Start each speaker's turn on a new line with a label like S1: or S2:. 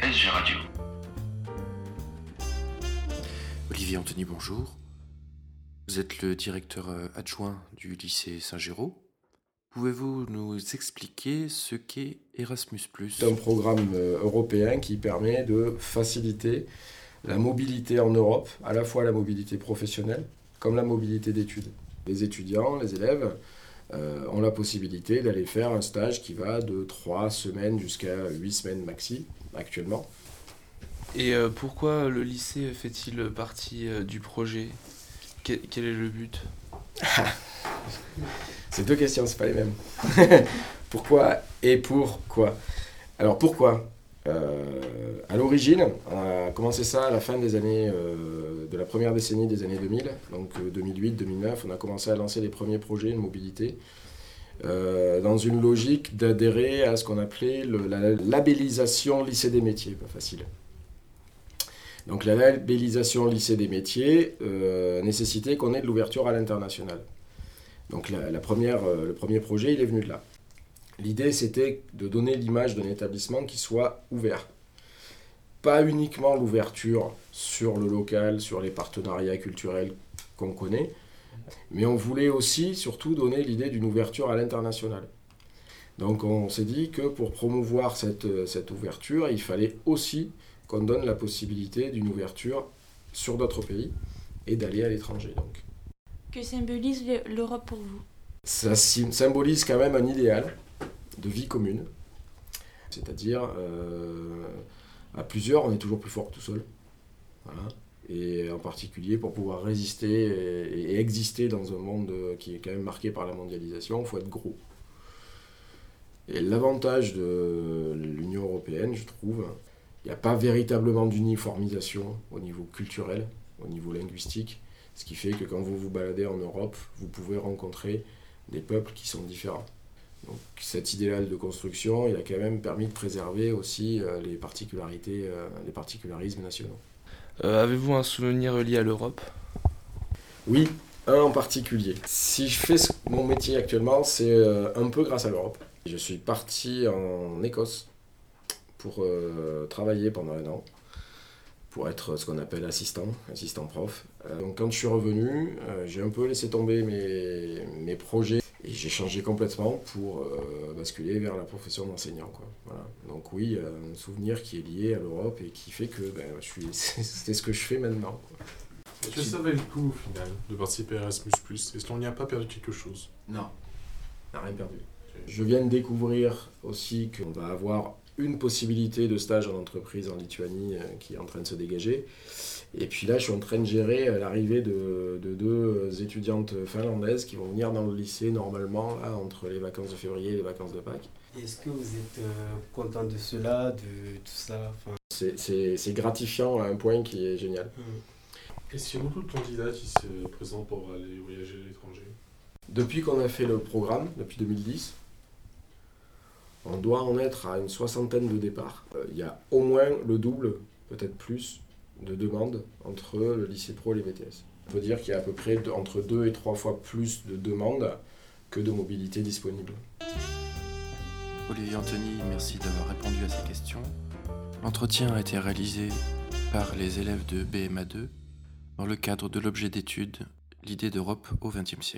S1: SG Radio.
S2: Olivier Anthony, bonjour. Vous êtes le directeur adjoint du lycée Saint-Géraud. Pouvez-vous nous expliquer ce qu'est Erasmus+?
S3: C'est un programme européen qui permet de faciliter la mobilité en Europe, à la fois la mobilité professionnelle comme la mobilité d'études. Les étudiants, les élèves ont la possibilité d'aller faire un stage qui va de 3 semaines jusqu'à 8 semaines maxi actuellement.
S4: Et pourquoi le lycée fait-il partie du projet ? Quel est le but ?
S3: C'est 2 questions, c'est pas les mêmes. Pourquoi et pourquoi ? Alors pourquoi ? À l'origine, on a commencé ça à la fin des années, de la première décennie des années 2000, donc 2008-2009, on a commencé à lancer les premiers projets de mobilité dans une logique d'adhérer à ce qu'on appelait la labellisation lycée des métiers, pas facile. Donc la labellisation lycée des métiers nécessitait qu'on ait de l'ouverture à l'international. Donc le premier projet, il est venu de là. L'idée, c'était de donner l'image d'un établissement qui soit ouvert. Pas uniquement l'ouverture sur le local, sur les partenariats culturels qu'on connaît, mais on voulait aussi, surtout, donner l'idée d'une ouverture à l'international. Donc on s'est dit que pour promouvoir cette ouverture, il fallait aussi qu'on donne la possibilité d'une ouverture sur d'autres pays et d'aller à l'étranger. Donc.
S5: Que symbolise l'Europe pour vous ?
S3: Ça symbolise quand même un idéal de vie commune. C'est-à-dire, à plusieurs, on est toujours plus fort que tout seul. Voilà. Et en particulier, pour pouvoir résister et exister dans un monde qui est quand même marqué par la mondialisation, il faut être gros. Et l'avantage de l'Union européenne, je trouve, il n'y a pas véritablement d'uniformisation au niveau culturel, au niveau linguistique, ce qui fait que quand vous vous baladez en Europe, vous pouvez rencontrer des peuples qui sont différents. Donc cet idéal de construction, il a quand même permis de préserver aussi les particularités, les particularismes nationaux.
S4: Avez-vous un souvenir lié à l'Europe ?
S3: Oui, un en particulier. Si je fais mon métier actuellement, c'est un peu grâce à l'Europe. Je suis parti en Écosse pour travailler pendant 1 an, pour être ce qu'on appelle assistant prof. Donc quand je suis revenu, j'ai un peu laissé tomber mes projets et j'ai changé complètement pour basculer vers la profession d'enseignant, quoi. Voilà. Donc oui, un souvenir qui est lié à l'Europe et qui fait que c'est ce que je fais maintenant, quoi.
S6: Est-ce que ça valait le coup au final de participer à Erasmus+? Est-ce qu'on n'y a pas perdu quelque chose ?
S3: Non, on n'a rien perdu. Je viens de découvrir aussi qu'on va avoir une possibilité de stage en entreprise en Lituanie qui est en train de se dégager. Et puis là, je suis en train de gérer l'arrivée de 2 étudiantes finlandaises qui vont venir dans le lycée normalement là, entre les vacances de février et les vacances de Pâques.
S7: Est-ce que vous êtes content de cela, de tout ça ?
S3: C'est gratifiant à un point qui est génial.
S6: Est-ce qu'il y a beaucoup de candidats qui se présentent pour aller voyager à l'étranger ?
S3: Depuis qu'on a fait le programme, depuis 2010, on doit en être à une 60aine de départs. Il y a au moins le double, peut-être plus, de demandes entre le lycée pro et les BTS. On peut dire qu'il y a à peu près entre 2 et 3 fois plus de demandes que de mobilité disponible.
S2: Olivier Anthony, merci d'avoir répondu à ces questions. L'entretien a été réalisé par les élèves de BMA2 dans le cadre de l'objet d'étude « L'idée d'Europe au XXe siècle ».